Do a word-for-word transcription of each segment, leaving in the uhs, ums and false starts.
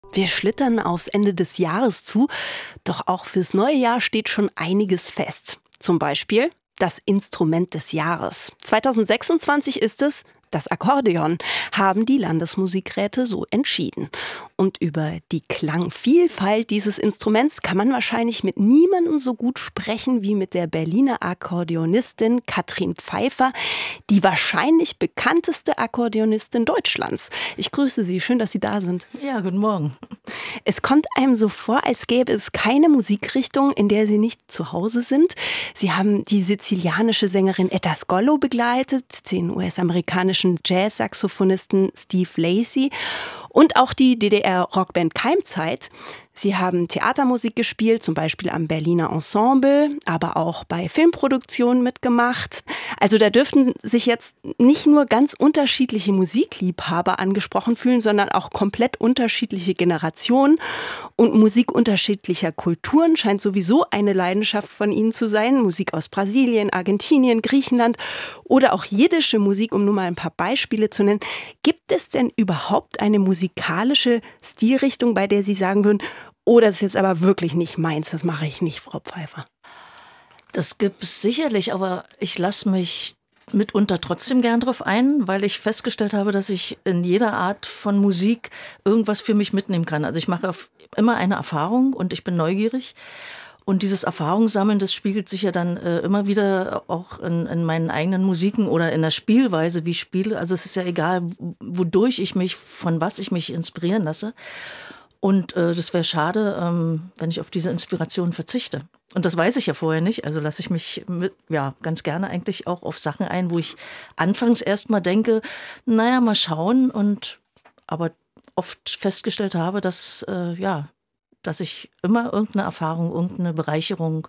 Wir schlittern aufs Ende des Jahres zu, doch auch fürs neue Jahr steht schon einiges fest. Zum Beispiel das Instrument des Jahres. zweitausendsechsundzwanzig ist es das Akkordeon, haben die Landesmusikräte so entschieden. Und über die Klangvielfalt dieses Instruments kann man wahrscheinlich mit niemandem so gut sprechen wie mit der Berliner Akkordeonistin Katrin Pfeiffer, die wahrscheinlich bekannteste Akkordeonistin Deutschlands. Ich grüße Sie, schön, dass Sie da sind. Ja, guten Morgen. Es kommt einem so vor, als gäbe es keine Musikrichtung, in der Sie nicht zu Hause sind. Sie haben die sizilianische Sängerin Etta Scollo begleitet, den U S-amerikanischen Jazz-Saxophonisten Steve Lacy und auch die D D R-Rockband Keimzeit. Sie haben Theatermusik gespielt, zum Beispiel am Berliner Ensemble, aber auch bei Filmproduktionen mitgemacht. Also da dürften sich jetzt nicht nur ganz unterschiedliche Musikliebhaber angesprochen fühlen, sondern auch komplett unterschiedliche Generationen. Und Musik unterschiedlicher Kulturen scheint sowieso eine Leidenschaft von Ihnen zu sein. Musik aus Brasilien, Argentinien, Griechenland oder auch jiddische Musik, um nur mal ein paar Beispiele zu nennen. Gibt es denn überhaupt eine musikalische Stilrichtung, bei der Sie sagen würden, oh, das ist jetzt aber wirklich nicht meins, das mache ich nicht, Frau Pfeiffer? Das gibt es sicherlich, aber ich lasse mich mitunter trotzdem gern drauf ein, weil ich festgestellt habe, dass ich in jeder Art von Musik irgendwas für mich mitnehmen kann. Also ich mache immer eine Erfahrung und ich bin neugierig. Und dieses Erfahrungssammeln, das spiegelt sich ja dann äh, immer wieder auch in, in meinen eigenen Musiken oder in der Spielweise, wie ich spiele. Also es ist ja egal, wodurch ich mich, von was ich mich inspirieren lasse. Und äh, das wäre schade, ähm, wenn ich auf diese Inspiration verzichte. Und das weiß ich ja vorher nicht. Also lasse ich mich mit, ja, ganz gerne eigentlich auch auf Sachen ein, wo ich anfangs erst mal denke, naja, mal schauen. Und aber oft festgestellt habe, dass, äh, ja, dass ich immer irgendeine Erfahrung, irgendeine Bereicherung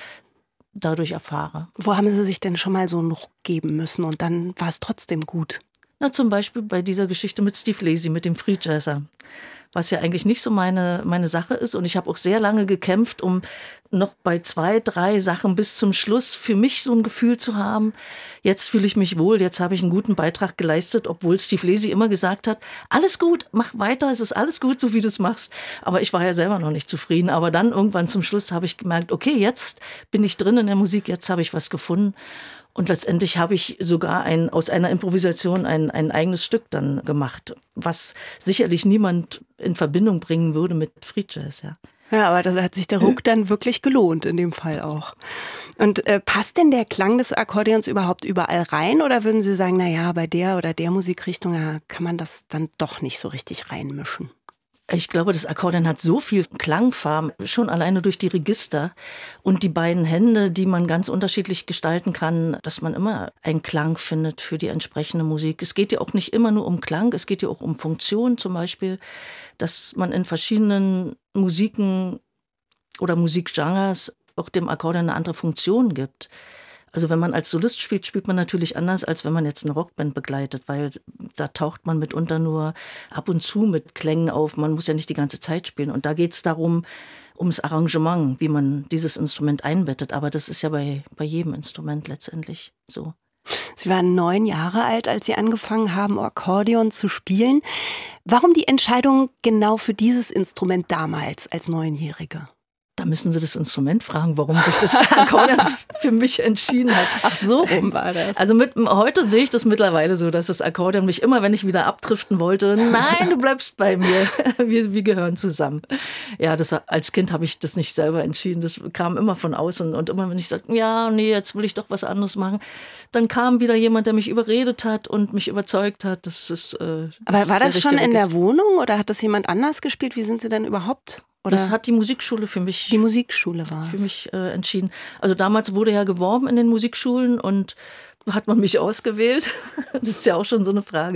dadurch erfahre. Wo haben Sie sich denn schon mal so einen Ruck geben müssen und dann war es trotzdem gut? Na, zum Beispiel bei dieser Geschichte mit Steve Lacy, mit dem Free Jazzer. Was ja eigentlich nicht so meine, meine Sache ist. Und ich habe auch sehr lange gekämpft, um noch bei zwei, drei Sachen bis zum Schluss für mich so ein Gefühl zu haben. Jetzt fühle ich mich wohl, jetzt habe ich einen guten Beitrag geleistet, obwohl Steve Lacy immer gesagt hat, alles gut, mach weiter, es ist alles gut, so wie du es machst. Aber ich war ja selber noch nicht zufrieden. Aber dann irgendwann zum Schluss habe ich gemerkt, okay, jetzt bin ich drin in der Musik, jetzt habe ich was gefunden. Und letztendlich habe ich sogar ein, aus einer Improvisation ein, ein eigenes Stück dann gemacht, was sicherlich niemand in Verbindung bringen würde mit Free Jazz, ja. Ja, aber da hat sich der Ruck dann wirklich gelohnt, in dem Fall auch. Und äh, passt denn der Klang des Akkordeons überhaupt überall rein? Oder würden Sie sagen, na ja, bei der oder der Musikrichtung ja, kann man das dann doch nicht so richtig reinmischen? Ich glaube, das Akkordeon hat so viel Klangfarben, schon alleine durch die Register und die beiden Hände, die man ganz unterschiedlich gestalten kann, dass man immer einen Klang findet für die entsprechende Musik. Es geht ja auch nicht immer nur um Klang, es geht ja auch um Funktion zum Beispiel, dass man in verschiedenen Musiken oder Musikgenres auch dem Akkordeon eine andere Funktion gibt. Also wenn man als Solist spielt, spielt man natürlich anders, als wenn man jetzt eine Rockband begleitet, weil da taucht man mitunter nur ab und zu mit Klängen auf. Man muss ja nicht die ganze Zeit spielen. Und da geht es darum, ums Arrangement, wie man dieses Instrument einbettet. Aber das ist ja bei, bei jedem Instrument letztendlich so. Sie waren neun Jahre alt, als Sie angefangen haben, Akkordeon zu spielen. Warum die Entscheidung genau für dieses Instrument damals als Neunjährige? Da müssen Sie das Instrument fragen, warum sich das Akkordeon für mich entschieden hat. Ach, so rum war das. Also mit, heute sehe ich das mittlerweile so, dass das Akkordeon mich immer, wenn ich wieder abdriften wollte, nein, du bleibst bei mir, wir, wir gehören zusammen. Ja, das, als Kind habe ich das nicht selber entschieden, das kam immer von außen. Und immer, wenn ich sagte, ja, nee, jetzt will ich doch was anderes machen, dann kam wieder jemand, der mich überredet hat und mich überzeugt hat, dass es äh, Aber war das schon in der Wohnung oder hat das jemand anders gespielt? Wie sind Sie denn überhaupt... Oder das hat die Musikschule für mich, die Musikschule war für mich äh, entschieden. Also damals wurde ja geworben in den Musikschulen und hat man mich ausgewählt. Das ist ja auch schon so eine Frage.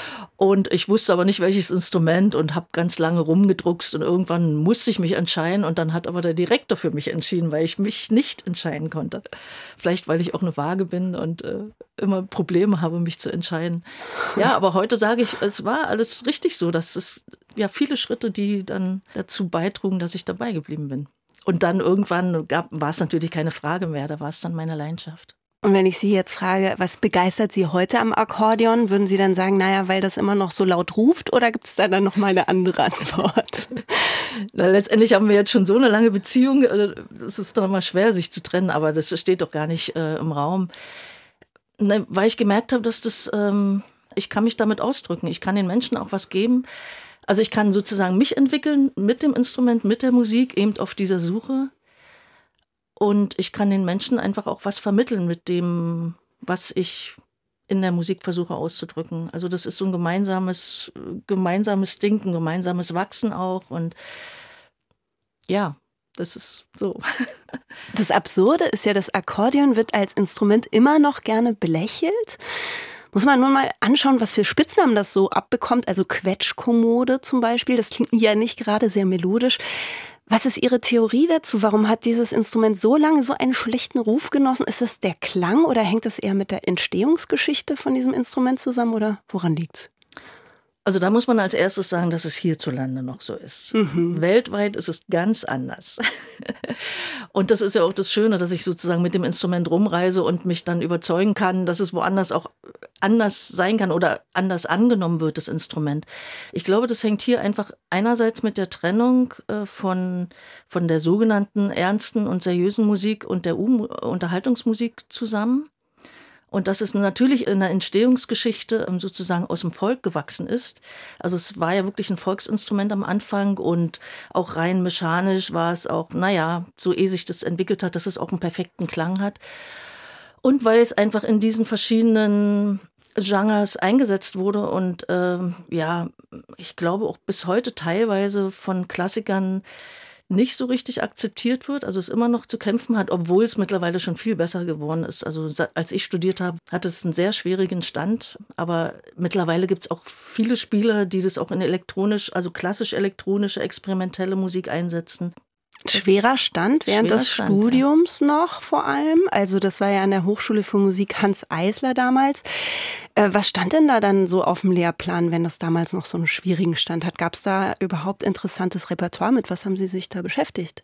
Und ich wusste aber nicht, welches Instrument und habe ganz lange rumgedruckst und irgendwann musste ich mich entscheiden und dann hat aber der Direktor für mich entschieden, weil ich mich nicht entscheiden konnte. Vielleicht, weil ich auch eine Waage bin und äh, immer Probleme habe, mich zu entscheiden. Ja, aber heute sage ich, es war alles richtig so. Das ist ja viele Schritte, die dann dazu beitrugen, dass ich dabei geblieben bin. Und dann irgendwann gab, war es natürlich keine Frage mehr, da war es dann meine Leidenschaft. Und wenn ich Sie jetzt frage, was begeistert Sie heute am Akkordeon, würden Sie dann sagen, naja, weil das immer noch so laut ruft, oder gibt es da dann noch mal eine andere Antwort? Na, letztendlich haben wir jetzt schon so eine lange Beziehung, es ist doch mal schwer, sich zu trennen, aber das steht doch gar nicht äh, im Raum. Ne, weil ich gemerkt habe, dass das, ähm, ich kann mich damit ausdrücken, ich kann den Menschen auch was geben. Also ich kann sozusagen mich entwickeln mit dem Instrument, mit der Musik, eben auf dieser Suche. Und ich kann den Menschen einfach auch was vermitteln mit dem, was ich in der Musik versuche auszudrücken. Also das ist so ein gemeinsames, gemeinsames Ding, ein gemeinsames Wachsen auch. Und ja, das ist so. Das Absurde ist ja, das Akkordeon wird als Instrument immer noch gerne belächelt. Muss man nur mal anschauen, was für Spitznamen das so abbekommt. Also Quetschkommode zum Beispiel, das klingt ja nicht gerade sehr melodisch. Was ist Ihre Theorie dazu? Warum hat dieses Instrument so lange so einen schlechten Ruf genossen? Ist das der Klang oder hängt das eher mit der Entstehungsgeschichte von diesem Instrument zusammen oder woran liegt's? Also da muss man als erstes sagen, dass es hierzulande noch so ist. Mhm. Weltweit ist es ganz anders. Und das ist ja auch das Schöne, dass ich sozusagen mit dem Instrument rumreise und mich dann überzeugen kann, dass es woanders auch anders sein kann oder anders angenommen wird, das Instrument. Ich glaube, das hängt hier einfach einerseits mit der Trennung äh, von, von der sogenannten ernsten und seriösen Musik und der U- Unterhaltungsmusik zusammen. Und dass es natürlich in der Entstehungsgeschichte sozusagen aus dem Volk gewachsen ist. Also es war ja wirklich ein Volksinstrument am Anfang und auch rein mechanisch war es auch, naja, so ehe sich das entwickelt hat, dass es auch einen perfekten Klang hat. Und weil es einfach in diesen verschiedenen Genres eingesetzt wurde und ähm, ja, ich glaube auch bis heute teilweise von Klassikern nicht so richtig akzeptiert wird, also es immer noch zu kämpfen hat, obwohl es mittlerweile schon viel besser geworden ist. Also als ich studiert habe, hatte es einen sehr schwierigen Stand, aber mittlerweile gibt es auch viele Spieler, die das auch in elektronisch, also klassisch elektronische, experimentelle Musik einsetzen. Schwerer Stand während Schwerer des Stand, Studiums ja. noch vor allem. Also das war ja an der Hochschule für Musik Hans Eisler damals. Äh, was stand denn da dann so auf dem Lehrplan, wenn das damals noch so einen schwierigen Stand hat? Gab es da überhaupt interessantes Repertoire? Mit was haben Sie sich da beschäftigt?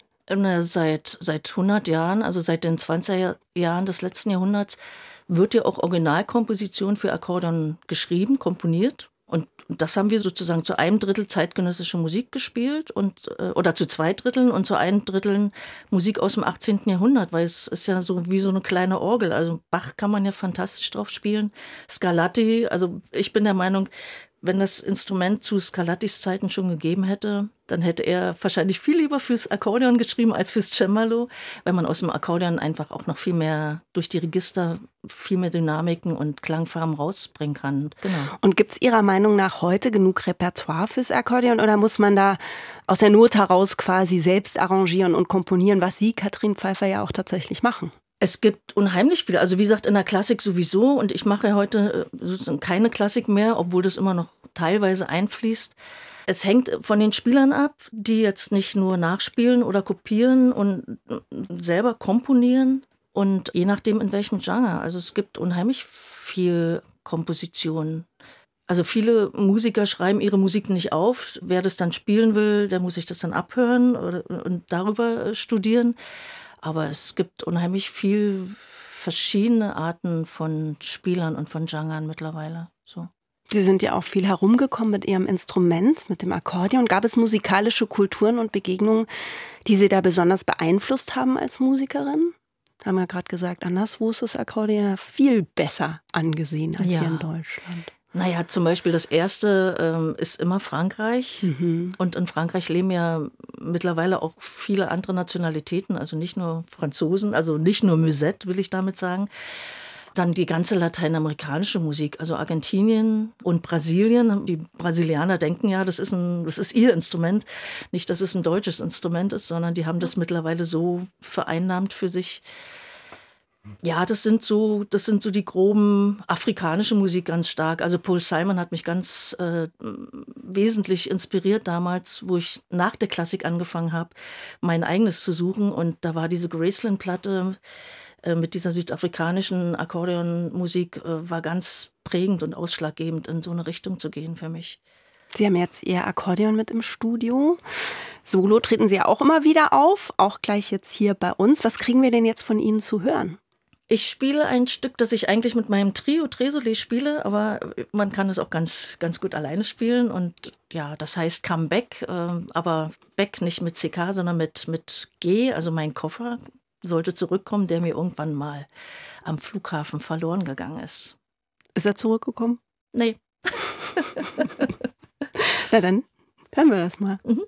Seit, seit hundert Jahren, also seit den zwanziger Jahren des letzten Jahrhunderts, wird ja auch Originalkomposition für Akkordeon geschrieben, komponiert. Und das haben wir sozusagen zu einem Drittel zeitgenössische Musik gespielt und oder zu zwei Dritteln und zu einem Drittel Musik aus dem achtzehnten Jahrhundert, weil es ist ja so wie so eine kleine Orgel. Also Bach kann man ja fantastisch drauf spielen. Scarlatti, also ich bin der Meinung, wenn das Instrument zu Scarlattis Zeiten schon gegeben hätte, dann hätte er wahrscheinlich viel lieber fürs Akkordeon geschrieben als fürs Cembalo, weil man aus dem Akkordeon einfach auch noch viel mehr durch die Register, viel mehr Dynamiken und Klangfarben rausbringen kann. Genau. Und gibt es Ihrer Meinung nach heute genug Repertoire fürs Akkordeon oder muss man da aus der Not heraus quasi selbst arrangieren und komponieren, was Sie, Katrin Pfeiffer, ja auch tatsächlich machen? Es gibt unheimlich viele, also wie gesagt, in der Klassik sowieso und ich mache heute sozusagen keine Klassik mehr, obwohl das immer noch teilweise einfließt. Es hängt von den Spielern ab, die jetzt nicht nur nachspielen oder kopieren und selber komponieren und je nachdem in welchem Genre. Also es gibt unheimlich viel Komposition. Also viele Musiker schreiben ihre Musik nicht auf. Wer das dann spielen will, der muss sich das dann abhören oder, und darüber studieren. Aber es gibt unheimlich viel verschiedene Arten von Spielern und von Genren mittlerweile. So. Sie sind ja auch viel herumgekommen mit Ihrem Instrument, mit dem Akkordeon. Gab es musikalische Kulturen und Begegnungen, die Sie da besonders beeinflusst haben als Musikerin? Haben wir gerade gesagt, anderswo ist das Akkordeon viel besser angesehen als ja. hier in Deutschland. Naja, zum Beispiel das erste ähm, ist immer Frankreich. Mhm. Und in Frankreich leben ja mittlerweile auch viele andere Nationalitäten, also nicht nur Franzosen, also nicht nur Musette, will ich damit sagen. Dann die ganze lateinamerikanische Musik, also Argentinien und Brasilien. Die Brasilianer denken ja, das ist, ein, das ist ihr Instrument. Nicht, dass es ein deutsches Instrument ist, sondern die haben das mittlerweile so vereinnahmt für sich. Ja, das sind so, das sind so die groben afrikanische Musik ganz stark. Also Paul Simon hat mich ganz äh, wesentlich inspiriert damals, wo ich nach der Klassik angefangen habe, mein eigenes zu suchen. Und da war diese Graceland-Platte äh, mit dieser südafrikanischen Akkordeonmusik äh, war ganz prägend und ausschlaggebend, in so eine Richtung zu gehen für mich. Sie haben jetzt Ihr Akkordeon mit im Studio. Solo treten Sie ja auch immer wieder auf, auch gleich jetzt hier bei uns. Was kriegen wir denn jetzt von Ihnen zu hören? Ich spiele ein Stück, das ich eigentlich mit meinem Trio Tresolé spiele, aber man kann es auch ganz, ganz gut alleine spielen. Und ja, das heißt Come Back, äh, aber Back nicht mit C K, sondern mit, mit G, also mein Koffer sollte zurückkommen, der mir irgendwann mal am Flughafen verloren gegangen ist. Ist er zurückgekommen? Nee. Na dann hören wir das mal. Mhm.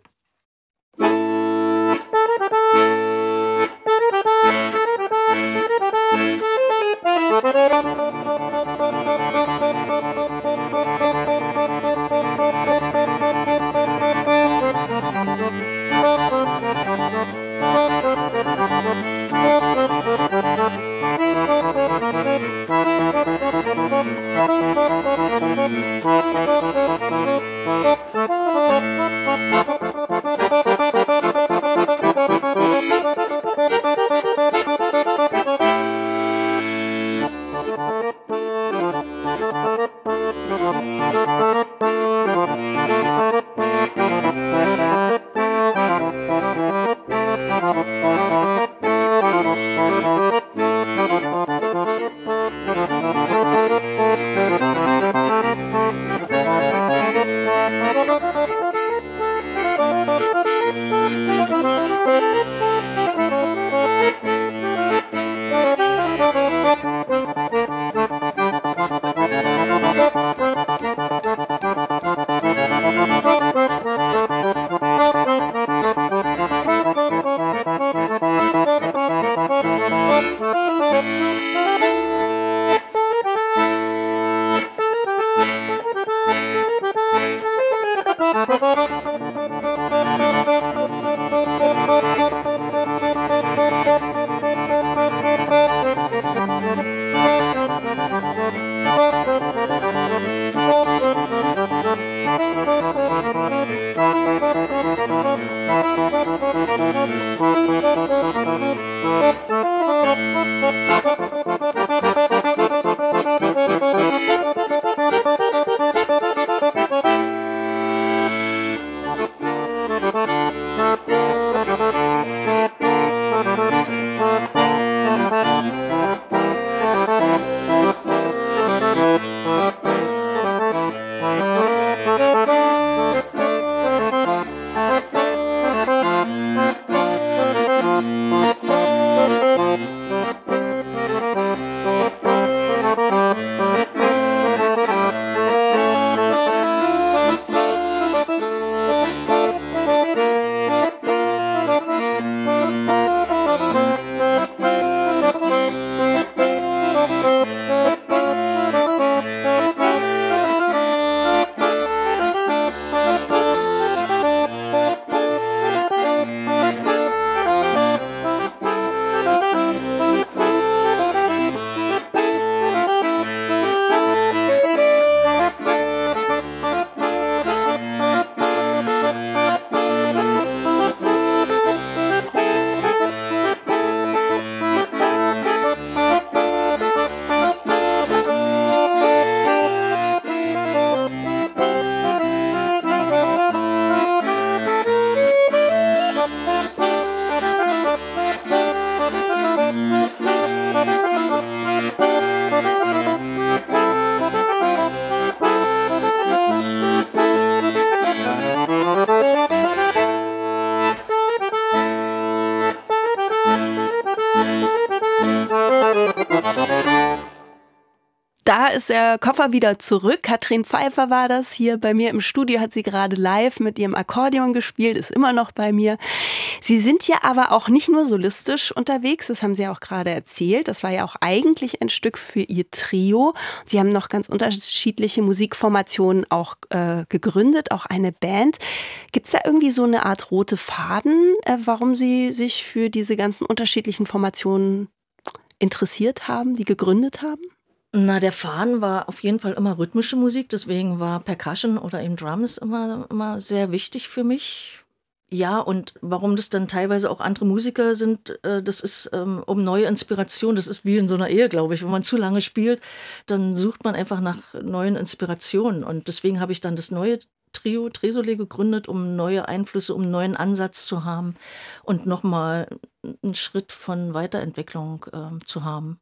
Da ist der Koffer wieder zurück. Katrin Pfeiffer war das. Hier bei mir im Studio hat sie gerade live mit ihrem Akkordeon gespielt, ist immer noch bei mir. Sie sind ja aber auch nicht nur solistisch unterwegs, das haben Sie ja auch gerade erzählt. Das war ja auch eigentlich ein Stück für Ihr Trio. Sie haben noch ganz unterschiedliche Musikformationen auch äh, gegründet, auch eine Band. Gibt es da irgendwie so eine Art rote Faden, äh, warum Sie sich für diese ganzen unterschiedlichen Formationen interessiert haben, die gegründet haben? Na, der Faden war auf jeden Fall immer rhythmische Musik, deswegen war Percussion oder eben Drums immer, immer sehr wichtig für mich. Ja, und warum das dann teilweise auch andere Musiker sind, äh, das ist ähm, um neue Inspiration. Das ist wie in so einer Ehe, glaube ich. Wenn man zu lange spielt, dann sucht man einfach nach neuen Inspirationen. Und deswegen habe ich dann das neue Trio Tresolé gegründet, um neue Einflüsse, um einen neuen Ansatz zu haben und nochmal einen Schritt von Weiterentwicklung äh, zu haben.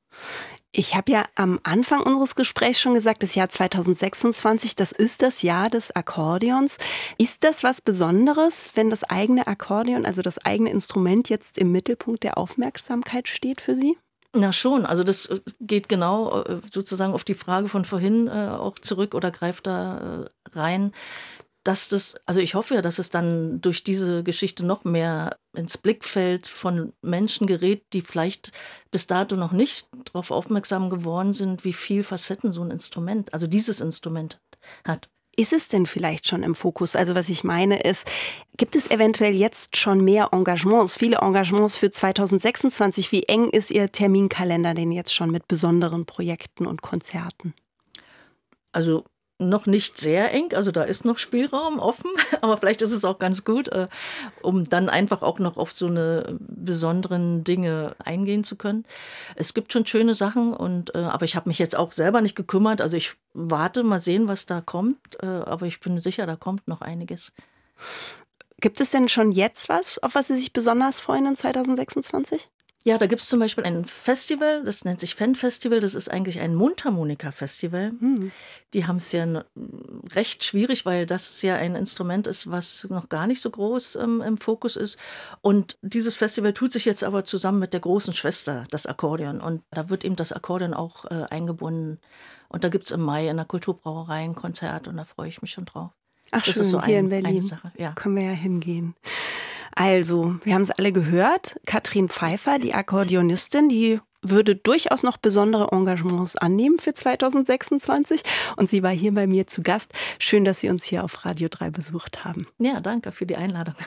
Ich habe ja am Anfang unseres Gesprächs schon gesagt, das Jahr zweitausendsechsundzwanzig, das ist das Jahr des Akkordeons. Ist das was Besonderes, wenn das eigene Akkordeon, also das eigene Instrument jetzt im Mittelpunkt der Aufmerksamkeit steht für Sie? Na schon, also das geht genau sozusagen auf die Frage von vorhin äh, auch zurück oder greift da äh, rein, dass das, also ich hoffe ja, dass es dann durch diese Geschichte noch mehr ins Blickfeld von Menschen gerät, die vielleicht bis dato noch nicht darauf aufmerksam geworden sind, wie viel Facetten so ein Instrument, also dieses Instrument hat. Ist es denn vielleicht schon im Fokus? Also was ich meine ist, gibt es eventuell jetzt schon mehr Engagements, viele Engagements für zweitausendsechsundzwanzig? Wie eng ist Ihr Terminkalender denn jetzt schon mit besonderen Projekten und Konzerten? Also noch nicht sehr eng, also da ist noch Spielraum offen, aber vielleicht ist es auch ganz gut, äh, um dann einfach auch noch auf so eine besonderen Dinge eingehen zu können. Es gibt schon schöne Sachen, und äh, aber ich habe mich jetzt auch selber nicht gekümmert, also ich warte, mal sehen, was da kommt, äh, aber ich bin sicher, da kommt noch einiges. Gibt es denn schon jetzt was, auf was Sie sich besonders freuen in zweitausendsechsundzwanzig? Ja, da gibt es zum Beispiel ein Festival, das nennt sich Fan-Festival. Das ist eigentlich ein Mundharmonika-Festival. Hm. Die haben es ja recht schwierig, weil das ja ein Instrument ist, was noch gar nicht so groß ähm, im Fokus ist. Und dieses Festival tut sich jetzt aber zusammen mit der großen Schwester, das Akkordeon. Und da wird eben das Akkordeon auch äh, eingebunden. Und da gibt es im Mai in der Kulturbrauerei ein Konzert, und da freue ich mich schon drauf. Ach das schön, ist so hier ein, in Berlin. eine Sache. Ja. Können wir ja hingehen. Also, wir haben es alle gehört. Katrin Pfeiffer, die Akkordeonistin, die würde durchaus noch besondere Engagements annehmen für zweitausendsechsundzwanzig. Und sie war hier bei mir zu Gast. Schön, dass Sie uns hier auf Radio drei besucht haben. Ja, danke für die Einladung.